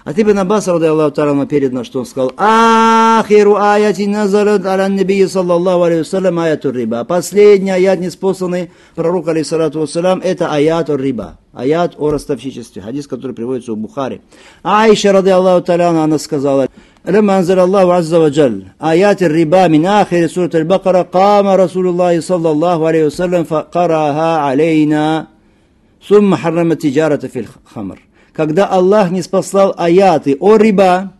От Ибн Аббаса, ради Аллаху та'аля, передано, что он сказал: «Ахиру аяти назалат аля набии саллаллаху алейхи вассалям аятур риба». Последний аят, неспосланный пророку, алейхиссалату вассалям, это аятур риба. Аят о ростовщичестве. Хадис, который приводится у Бухари. Аиша, ради Аллаху та'аля, она сказала: «Лама анзал Аллаху азза ва джаль аят риба мин ахири сурат аль-Бакара, кама Расулуллахи саллаллаху алейхи вассалям факараха алейна, сумма харрама тиджарата фил хамр». Когда Аллах не спаслал аяты о риба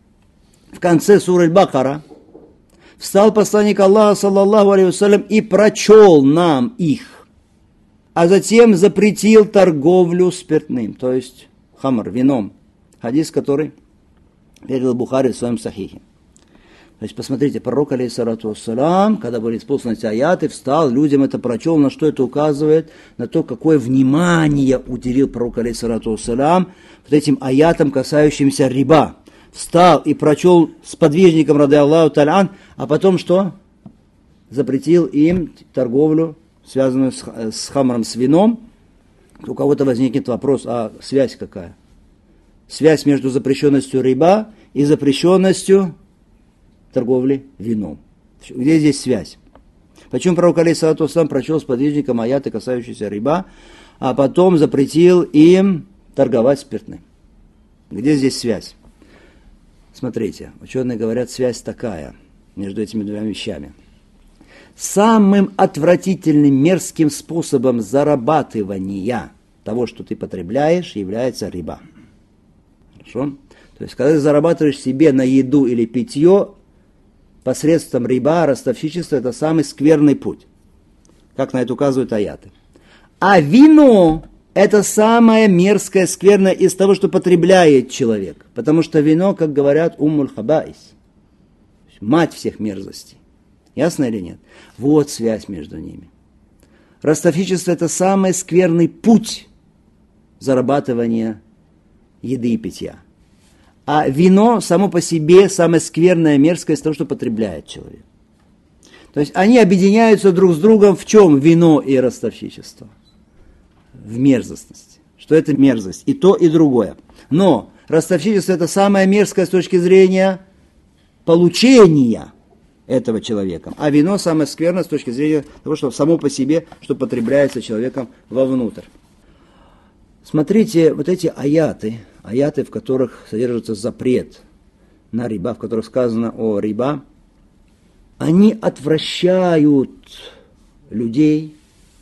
в конце суры Аль-Бакара, встал посланник Аллаха, саллаллаху алейхи вассалям, и прочел нам их, а затем запретил торговлю спиртным, то есть хамр, вином. Хадис, который передал Бухари в своем сахихе. То есть, посмотрите, пророк, алейхиссалату вассалям, когда были исполнены эти аяты, встал, людям это прочел, на что это указывает? На то, какое внимание уделил пророк, алейхиссалату вассалям, вот этим аятам, касающимся риба. Встал и прочел сподвижникам, ради Аллаху та'аля, а потом что? Запретил им торговлю, связанную с хамром, с вином. У кого-то возникнет вопрос, а связь какая? Связь между запрещенностью риба и запрещенностью торговли вином. Где здесь связь? Почему пророк, алейхиссалату вассалям, прочел сподвижникам аяты, касающиеся риба, а потом запретил им торговать спиртным? Где здесь связь? Смотрите, ученые говорят, связь такая между этими двумя вещами. Самым отвратительным, мерзким способом зарабатывания того, что ты потребляешь, является риба. Хорошо? То есть, когда ты зарабатываешь себе на еду или питье, посредством риба, ростовщичества, это самый скверный путь. Как на это указывают аяты. А вино – это самое мерзкое, скверное из того, что потребляет человек. Потому что вино, как говорят, уммуль хабаис, мать всех мерзостей. Ясно или нет? Вот связь между ними. Ростовщичество – это самый скверный путь зарабатывания еды и питья. А вино само по себе самое скверное, мерзкое из того, что потребляет человек. То есть они объединяются друг с другом в чем? Вино и ростовщичество. В мерзостности. Что это мерзость? И то, и другое. Но ростовщичество это самое мерзкое с точки зрения получения этого человека. А вино самое скверное с точки зрения того, что само по себе, что потребляется человеком вовнутрь. Смотрите, вот эти аяты, в которых содержится запрет на риба, в которых сказано о риба, они отвращают людей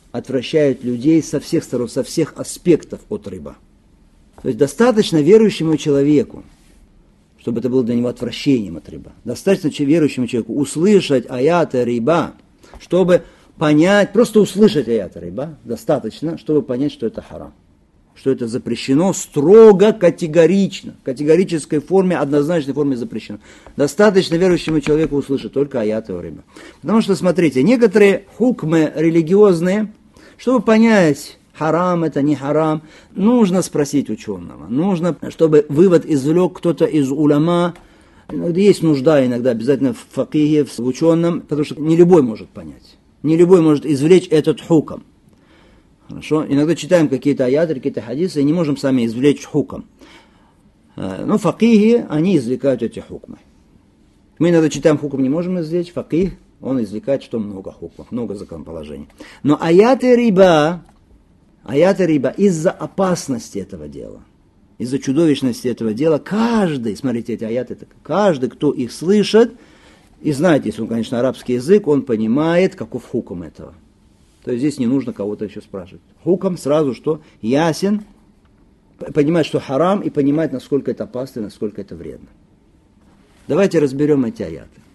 со всех сторон, со всех аспектов от риба. То есть достаточно верующему человеку, чтобы это было для него отвращением от риба. Достаточно верующему человеку услышать аяты риба, чтобы понять, просто услышать аяты риба, достаточно, чтобы понять, что это харам. Что это запрещено строго, категорично. В категорической форме, однозначной форме запрещено. Достаточно верующему человеку услышать только аяты о риба. Потому что, смотрите, некоторые хукмы религиозные, чтобы понять, харам это, не харам, нужно спросить ученого. Нужно, чтобы вывод извлек кто-то из уляма. Есть нужда иногда обязательно в факихе, в ученом, потому что не любой может понять. Не любой может извлечь этот хукм. Хорошо? Иногда читаем какие-то аяты, какие-то хадисы, и не можем сами извлечь хукм. Но факихи, они извлекают эти хукмы. Мы иногда читаем хукм, не можем извлечь, факих, он извлекает, что много хукмов, много законоположений. Но аяты риба из-за опасности этого дела, из-за чудовищности этого дела, каждый, смотрите, эти аяты, каждый, кто их слышит, и знаете, если он, конечно, арабский язык, он понимает, каков хукм этого. То есть здесь не нужно кого-то еще спрашивать. Хукм сразу что? Ясен, понимает, что харам, и понимает, насколько это опасно, насколько это вредно. Давайте разберем эти аяты.